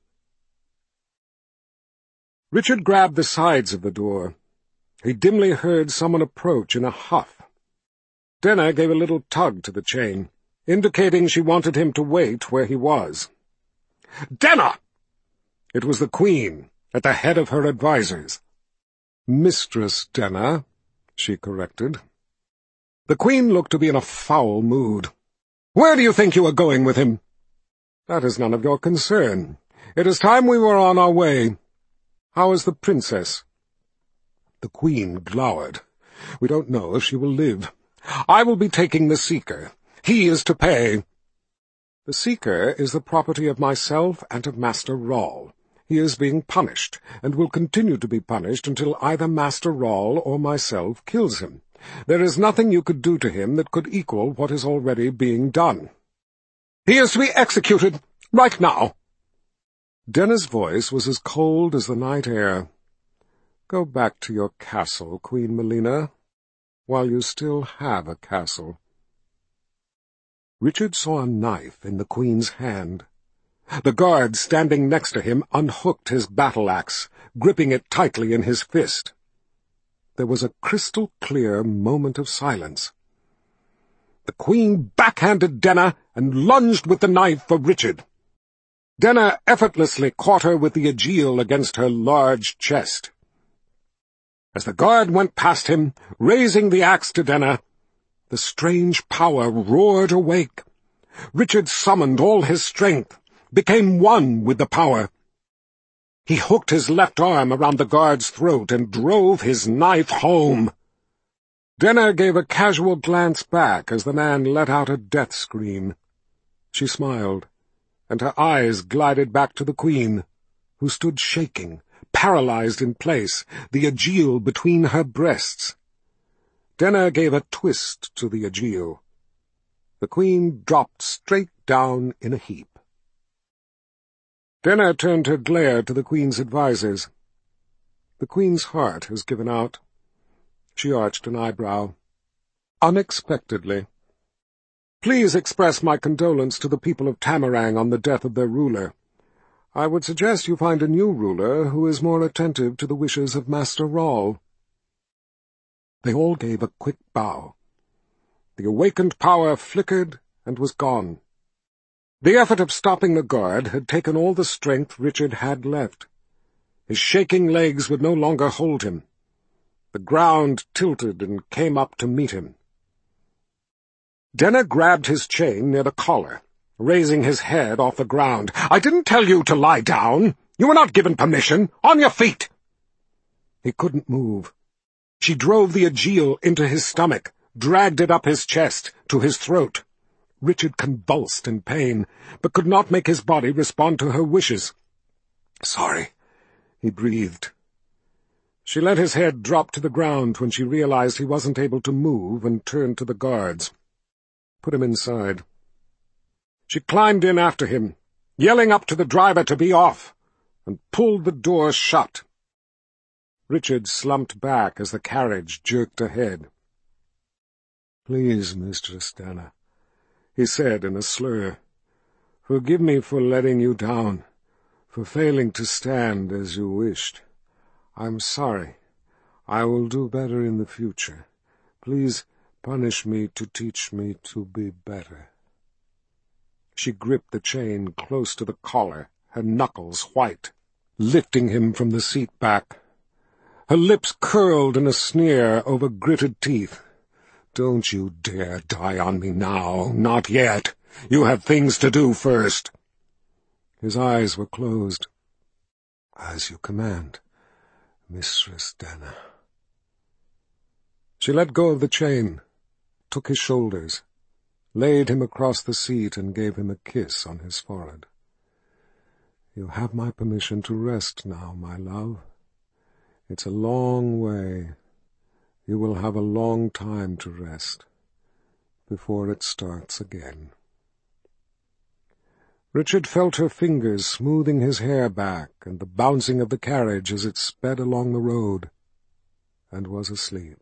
Speaker 1: Richard grabbed the sides of the door. He dimly heard someone approach in a huff. Denner gave a little tug to the chain, indicating she wanted him to wait where he was. "Denner!" It was the Queen, at the head of her advisers. "Mistress Denner," she corrected. The Queen looked to be in a foul mood. "Where do you think you are going with him?" "That is none of your concern. It is time we were on our way. How is the princess?" The Queen glowered. "We don't know if she will live. I will be taking the Seeker. He is to pay." "The Seeker is the property of myself and of Master Rawle. He is being punished, and will continue to be punished until either Master Rawle or myself kills him. There is nothing you could do to him that could equal what is already being done." "He is to be executed, right now." Denner's voice was as cold as the night air. "Go back to your castle, Queen Melina, while you still have a castle." Richard saw a knife in the Queen's hand. The guard standing next to him unhooked his battle-axe, gripping it tightly in his fist. There was a crystal-clear moment of silence. The Queen backhanded Denner and lunged with the knife for Richard. Denner effortlessly caught her with the Aegil against her large chest. As the guard went past him, raising the axe to Denner, the strange power roared awake. Richard summoned all his strength, became one with the power. He hooked his left arm around the guard's throat and drove his knife home. Denner gave a casual glance back as the man let out a death scream. She smiled, and her eyes glided back to the Queen, who stood shaking, paralyzed in place, the Aegil between her breasts. Denner gave a twist to the Aegil. The Queen dropped straight down in a heap. Denner turned her glare to the Queen's advisers. The Queen's heart has given out. She arched an eyebrow. "Unexpectedly. Please express my condolence to the people of Tamarang on the death of their ruler. I would suggest you find a new ruler who is more attentive to the wishes of Master Rawle." They all gave a quick bow. The awakened power flickered and was gone. The effort of stopping the guard had taken all the strength Richard had left. His shaking legs would no longer hold him. The ground tilted and came up to meet him. Denner grabbed his chain near the collar, raising his head off the ground. "I didn't tell you to lie down. You were not given permission. On your feet!" He couldn't move. She drove the Aegil into his stomach, dragged it up his chest, to his throat. Richard convulsed in pain, but could not make his body respond to her wishes. "Sorry," he breathed. She let his head drop to the ground when she realized he wasn't able to move and turned to the guards. "Put him inside." She climbed in after him, yelling up to the driver to be off, and pulled the door shut. Richard slumped back as the carriage jerked ahead. "Please, Mistress Dana," he said in a slur, "forgive me for letting you down, for failing to stand as you wished. I'm sorry. I will do better in the future. Please punish me to teach me to be better." She gripped the chain close to the collar, her knuckles white, lifting him from the seat back. Her lips curled in a sneer over gritted teeth. "Don't you dare die on me now. Not yet. You have things to do first." His eyes were closed. "As you command, Mistress Dana." She let go of the chain, took his shoulders, laid him across the seat and gave him a kiss on his forehead. "You have my permission to rest now, my love. It's a long way. You will have a long time to rest before it starts again." Richard felt her fingers smoothing his hair back and the bouncing of the carriage as it sped along the road, and was asleep.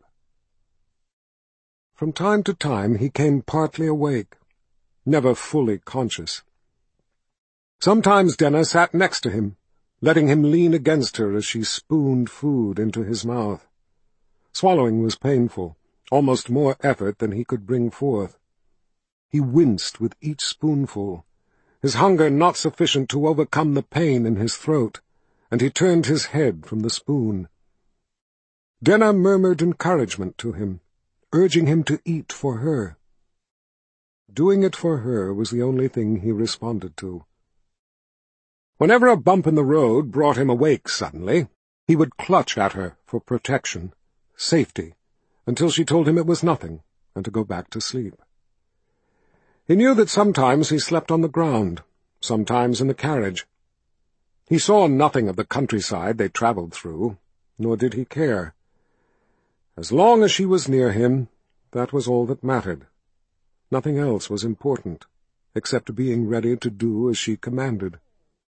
Speaker 1: From time to time he came partly awake, never fully conscious. Sometimes Denna sat next to him, letting him lean against her as she spooned food into his mouth. Swallowing was painful, almost more effort than he could bring forth. He winced with each spoonful, his hunger not sufficient to overcome the pain in his throat, and he turned his head from the spoon. Denna murmured encouragement to him, urging him to eat for her. Doing it for her was the only thing he responded to. Whenever a bump in the road brought him awake suddenly, he would clutch at her for protection, safety, until she told him it was nothing, and to go back to sleep. He knew that sometimes he slept on the ground, sometimes in the carriage. He saw nothing of the countryside they travelled through, nor did he care. As long as she was near him, that was all that mattered. Nothing else was important, except being ready to do as she commanded.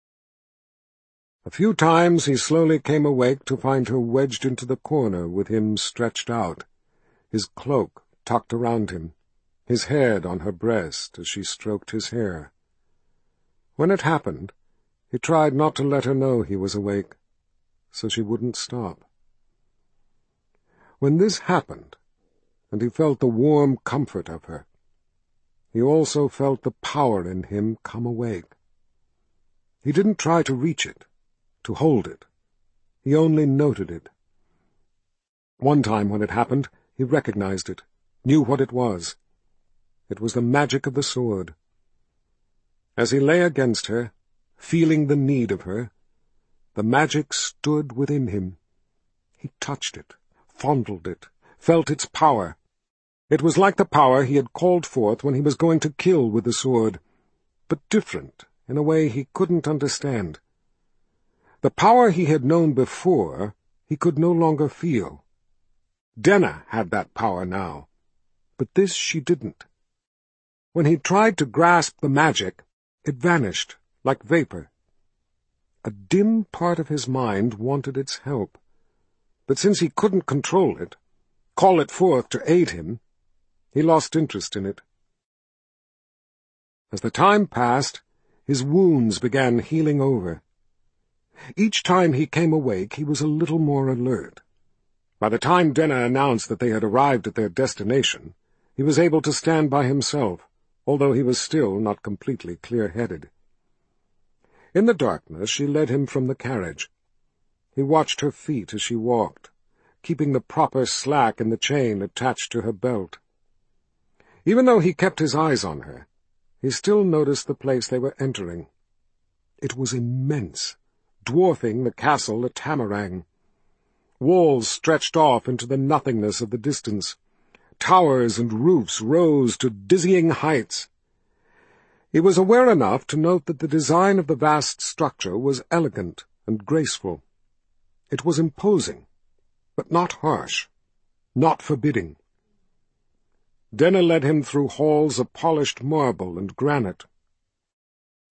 Speaker 1: A few times he slowly came awake to find her wedged into the corner with him stretched out, his cloak tucked around him, his head on her breast as she stroked his hair. When it happened, he tried not to let her know he was awake, so she wouldn't stop. When this happened, and he felt the warm comfort of her, he also felt the power in him come awake. He didn't try to reach it, to hold it. He only noted it. One time when it happened, he recognized it, knew what it was. It was the magic of the sword. As he lay against her, feeling the need of her, the magic stood within him. He touched it, fondled it, felt its power. It was like the power he had called forth when he was going to kill with the sword, but different in a way he couldn't understand. The power he had known before, he could no longer feel. Denna had that power now, but this she didn't. When he tried to grasp the magic, it vanished, like vapor. A dim part of his mind wanted its help, but since he couldn't control it, call it forth to aid him, he lost interest in it. As the time passed, his wounds began healing over. Each time he came awake, he was a little more alert. By the time Denna announced that they had arrived at their destination, he was able to stand by himself, although he was still not completely clear-headed. In the darkness, she led him from the carriage. He watched her feet as she walked, keeping the proper slack in the chain attached to her belt. Even though he kept his eyes on her, he still noticed the place they were entering. It was immense, dwarfing the castle at Tamarang. Walls stretched off into the nothingness of the distance. Towers and roofs rose to dizzying heights. He was aware enough to note that the design of the vast structure was elegant and graceful. It was imposing, but not harsh, not forbidding. Denna led him through halls of polished marble and granite,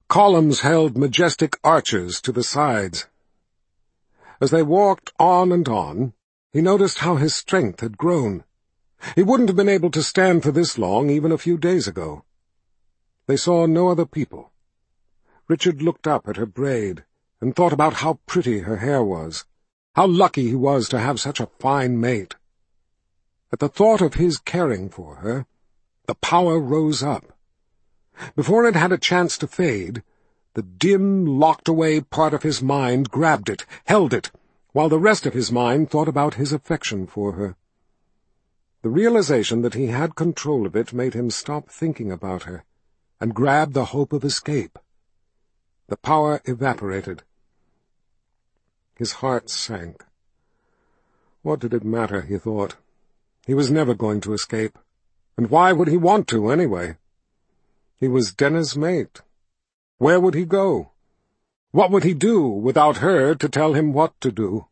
Speaker 1: Columns held majestic arches to the sides. As they walked on and on, he noticed how his strength had grown. He wouldn't have been able to stand for this long even a few days ago. They saw no other people. Richard looked up at her braid and thought about how pretty her hair was, how lucky he was to have such a fine mate. At the thought of his caring for her, the power rose up. Before it had a chance to fade, the dim, locked-away part of his mind grabbed it, held it, while the rest of his mind thought about his affection for her. The realization that he had control of it made him stop thinking about her and grab the hope of escape. The power evaporated. His heart sank. What did it matter, he thought. He was never going to escape. And why would he want to, anyway? He was Denna's mate. Where would he go? What would he do without her to tell him what to do?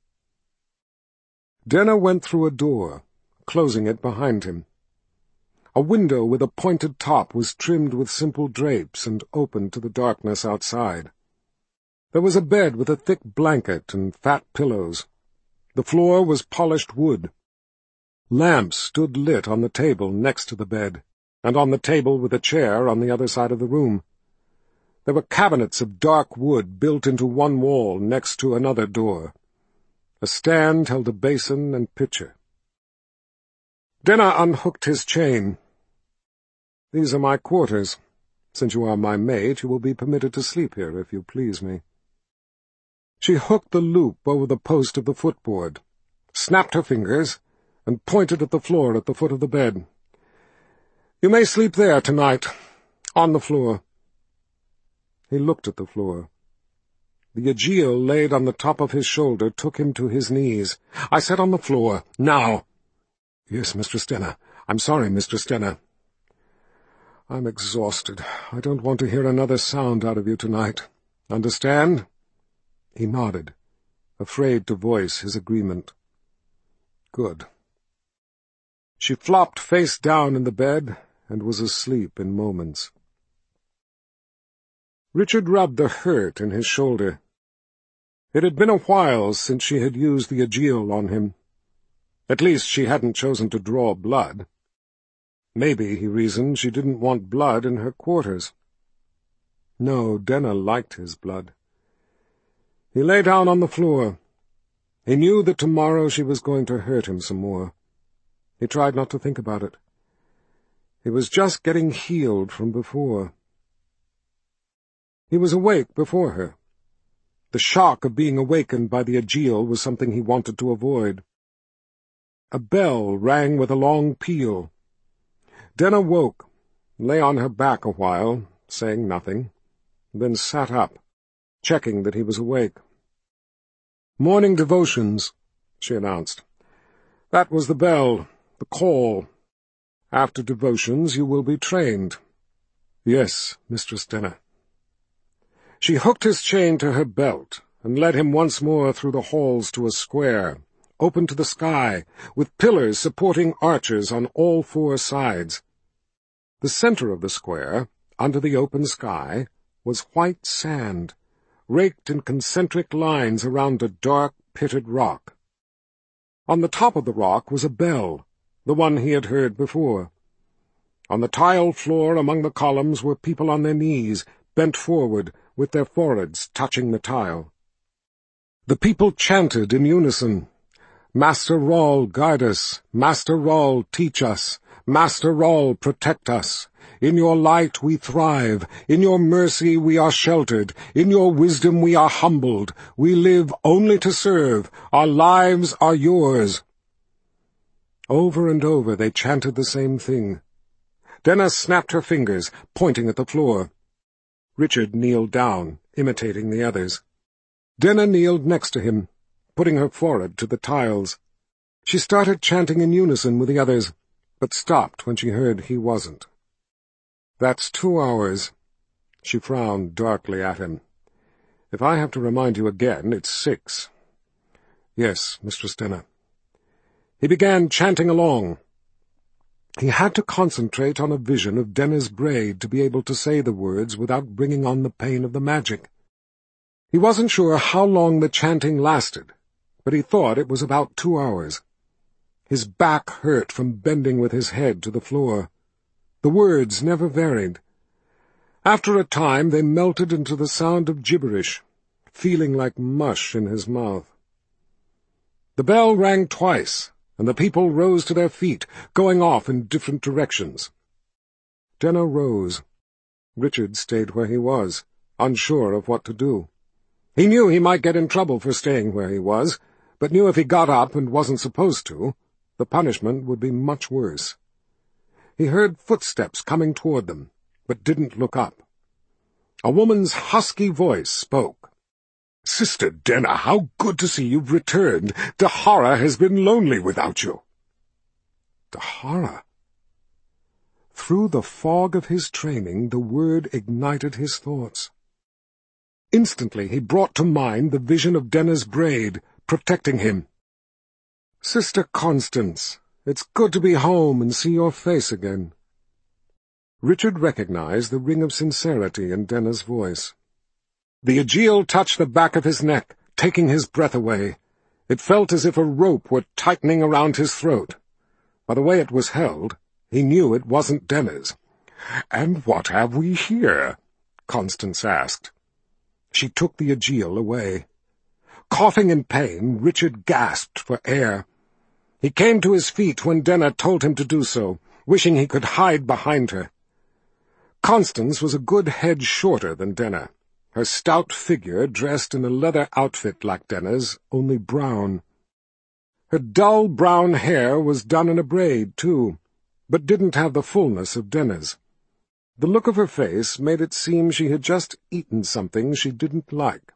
Speaker 1: Denna went through a door, closing it behind him. A window with a pointed top was trimmed with simple drapes and opened to the darkness outside. There was a bed with a thick blanket and fat pillows. The floor was polished wood. Lamps stood lit on the table next to the bed, and on the table with a chair on the other side of the room. There were cabinets of dark wood built into one wall next to another door. A stand held a basin and pitcher. Denna unhooked his chain. "These are my quarters. Since you are my mate, you will be permitted to sleep here, if you please me." She hooked the loop over the post of the footboard, snapped her fingers, and pointed at the floor at the foot of the bed. "You may sleep there tonight, on the floor." He looked at the floor. The Aegeal laid on the top of his shoulder took him to his knees. "I sat on the floor. Now." "Yes, Mistress Denna. I'm sorry, Mistress Denna." "I'm exhausted. I don't want to hear another sound out of you tonight. Understand?" He nodded, afraid to voice his agreement. "Good." She flopped face down in the bed and was asleep in moments. Richard rubbed the hurt in his shoulder. It had been a while since she had used the Aegeal on him. At least she hadn't chosen to draw blood. Maybe, he reasoned, she didn't want blood in her quarters. No, Denna liked his blood. He lay down on the floor. He knew that tomorrow she was going to hurt him some more. He tried not to think about it. He was just getting healed from before. He was awake before her. The shock of being awakened by the Aegeal was something he wanted to avoid. A bell rang with a long peal. Denna woke, lay on her back a while, saying nothing, then sat up, checking that he was awake. "Morning devotions," she announced. "That was the bell, the call. After devotions you will be trained." "Yes, Mistress Denna." She hooked his chain to her belt and led him once more through the halls to a square, open to the sky, with pillars supporting arches on all four sides. The center of the square, under the open sky, was white sand, raked in concentric lines around a dark, pitted rock. On the top of the rock was a bell, the one he had heard before. On the tile floor among the columns were people on their knees, bent forward, with their foreheads touching the tile. The people chanted in unison, "Master Rahl, guide us. Master Rahl, teach us. Master Rahl, protect us. In your light we thrive. In your mercy we are sheltered. In your wisdom we are humbled. We live only to serve. Our lives are yours." Over and over they chanted the same thing. Denna snapped her fingers, pointing at the floor. Richard kneeled down, imitating the others. Denna kneeled next to him, putting her forehead to the tiles. She started chanting in unison with the others, but stopped when she heard he wasn't. "That's two hours." She frowned darkly at him. "If I have to remind you again, it's six." "Yes, Mistress Denna." He began chanting along. He had to concentrate on a vision of Denna's braid to be able to say the words without bringing on the pain of the magic. He wasn't sure how long the chanting lasted, but he thought it was about two hours. His back hurt from bending with his head to the floor. The words never varied. After a time they melted into the sound of gibberish, feeling like mush in his mouth. The bell rang twice, and the people rose to their feet, going off in different directions. Denna rose. Richard stayed where he was, unsure of what to do. He knew he might get in trouble for staying where he was, but knew if he got up and wasn't supposed to, the punishment would be much worse. He heard footsteps coming toward them, but didn't look up. A woman's husky voice spoke. "Sister Denna, how good to see you've returned. D'Hara has been lonely without you." D'Hara? Through the fog of his training, the word ignited his thoughts. Instantly he brought to mind the vision of Denna's braid, protecting him. "Sister Constance, it's good to be home and see your face again." Richard recognized the ring of sincerity in Denna's voice. The Aegial touched the back of his neck, taking his breath away. It felt as if a rope were tightening around his throat. By the way it was held, he knew it wasn't Denna's. "And what have we here?" Constance asked. She took the Aegial away. Coughing in pain, Richard gasped for air. He came to his feet when Denna told him to do so, wishing he could hide behind her. Constance was a good head shorter than Denna, her stout figure dressed in a leather outfit like Denna's, only brown. Her dull brown hair was done in a braid, too, but didn't have the fullness of Denna's. The look of her face made it seem she had just eaten something she didn't like.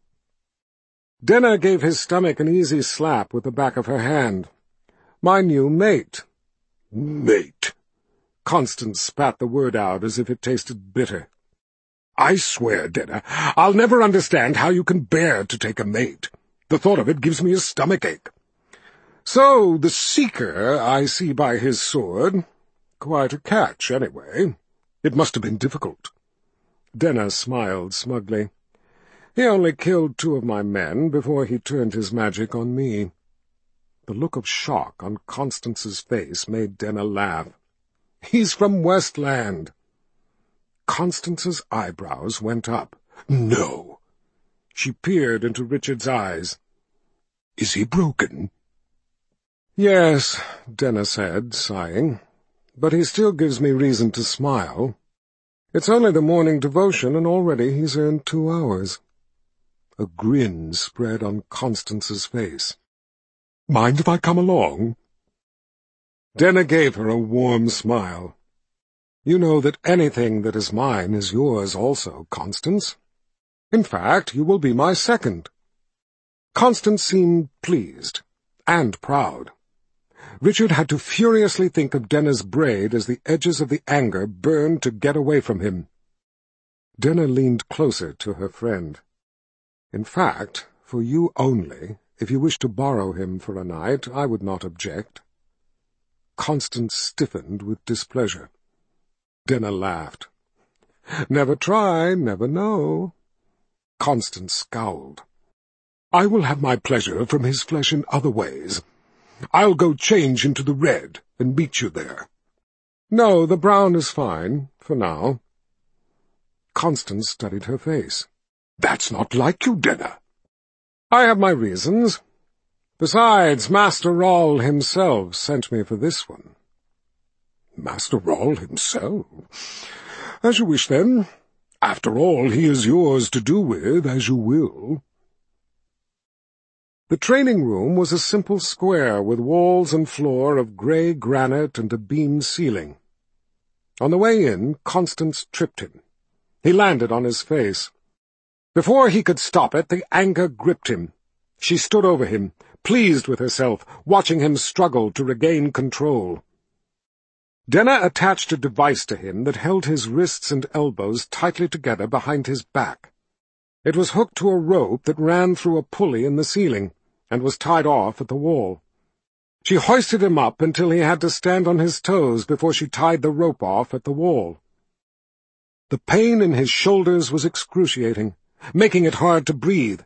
Speaker 1: Denna gave his stomach an easy slap with the back of her hand. "My new mate." "Mate?" Constance spat the word out as if it tasted bitter. "I swear, Denna, I'll never understand how you can bear to take a mate. The thought of it gives me a stomachache. So, the Seeker, I see by his sword. Quite a catch, anyway. It must have been difficult." Denna smiled smugly. "He only killed two of my men before he turned his magic on me." The look of shock on Constance's face made Denna laugh. "He's from Westland." Constance's eyebrows went up. "No." She peered into Richard's eyes. "Is he broken?" "Yes," Denna said, sighing, "but he still gives me reason to smile. It's only the morning devotion, and already he's earned two hours." A grin spread on Constance's face. "Mind if I come along?" Denna gave her a warm smile. "You know that anything that is mine is yours also, Constance. In fact, you will be my second." Constance seemed pleased, and proud. Richard had to furiously think of Denna's braid as the edges of the anger burned to get away from him. Denna leaned closer to her friend. "In fact, for you only, if you wish to borrow him for a night, I would not object." Constance stiffened with displeasure. Denna laughed. "Never try, never know." Constance scowled. "I will have my pleasure from his flesh in other ways. I'll go change into the red and meet you there." "No, the brown is fine, for now." Constance studied her face. "That's not like you, Denna." "I have my reasons. Besides, Master Roll himself sent me for this one." "Master Roll himself? As you wish, then. After all, he is yours to do with as you will." The training room was a simple square with walls and floor of grey granite and a beamed ceiling. On the way in, Constance tripped him. He landed on his face. Before he could stop it, the anger gripped him. She stood over him, pleased with herself, watching him struggle to regain control. Denna attached a device to him that held his wrists and elbows tightly together behind his back. It was hooked to a rope that ran through a pulley in the ceiling, and was tied off at the wall. She hoisted him up until he had to stand on his toes before she tied the rope off at the wall. The pain in his shoulders was excruciating, making it hard to breathe,